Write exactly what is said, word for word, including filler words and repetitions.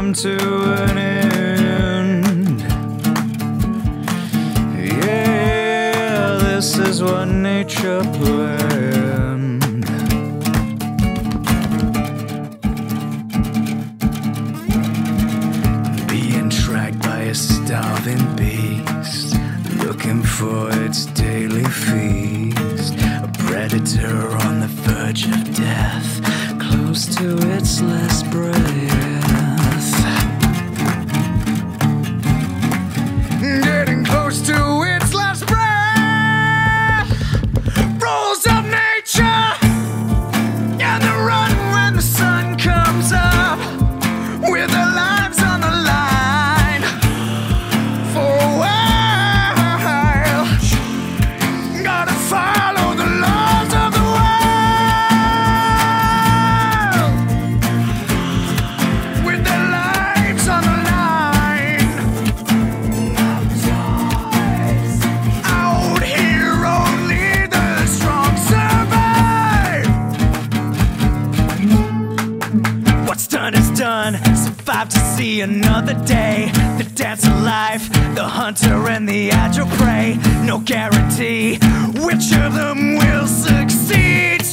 come to an end. Yeah, this is what nature planned. Being tracked by a starving beast, looking for its daily feast. A predator on the verge of death, close to its last breath. Getting close to its last breath. Rules of nature, and the run when the sun comes up, with their lives on the line for a while. Gotta follow the laws of the world, with their lives on the line. Out here only the strong survive. What's done is done. Survive to see another day. The dance of life, the hunter and the agile prey. No guarantee which of them will succeed.